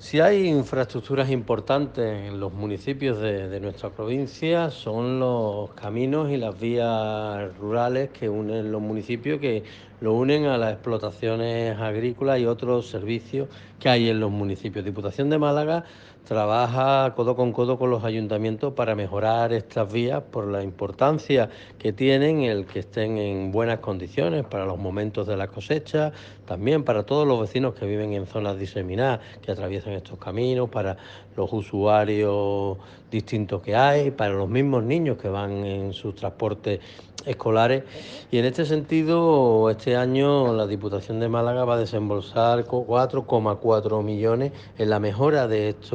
Si hay infraestructuras importantes en los municipios de nuestra provincia, son los caminos y las vías rurales que unen los municipios, que lo unen a las explotaciones agrícolas y otros servicios que hay en los municipios. Diputación de Málaga trabaja codo con los ayuntamientos para mejorar estas vías por la importancia que tienen el que estén en buenas condiciones para los momentos de la cosecha, también para todos los vecinos que viven en zonas diseminadas, que atraviesan estos caminos, para los usuarios distintos que hay, para los mismos niños que van en sus transportes escolares. Y en este sentido, este año la Diputación de Málaga va a desembolsar 4,4 millones en la mejora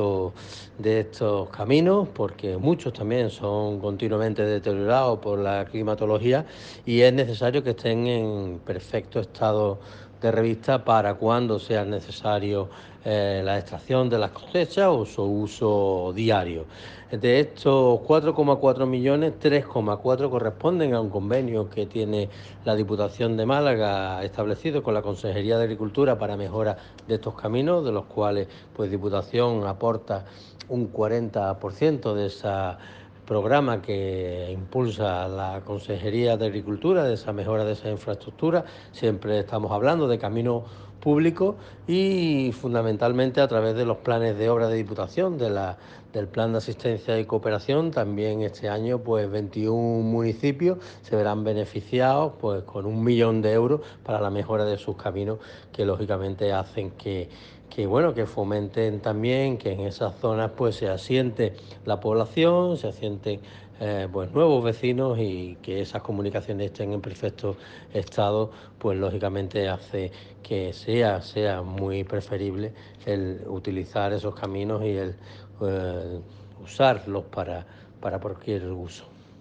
de estos caminos, porque muchos también son continuamente deteriorados por la climatología y es necesario que estén en perfecto estado de revista para cuando sea necesario la extracción de las cosechas o su uso diario. De estos 4,4 millones, 3,4 corresponden a un convenio que tiene la Diputación de Málaga establecido con la Consejería de Agricultura para mejora de estos caminos, de los cuales pues Diputación aporta un 40% de esa programa que impulsa la Consejería de Agricultura, de esa mejora de esa infraestructura. Siempre estamos hablando de caminos públicos y fundamentalmente a través de los planes de obra de Diputación, del Plan de Asistencia y Cooperación. También este año pues 21 municipios se verán beneficiados pues con 1 millón de euros para la mejora de sus caminos, que lógicamente hacen que fomenten también que en esas zonas pues se asiente la población, se asienten pues nuevos vecinos, y que esas comunicaciones estén en perfecto estado, pues lógicamente hace que sea muy preferible el utilizar esos caminos y el usarlos para cualquier uso.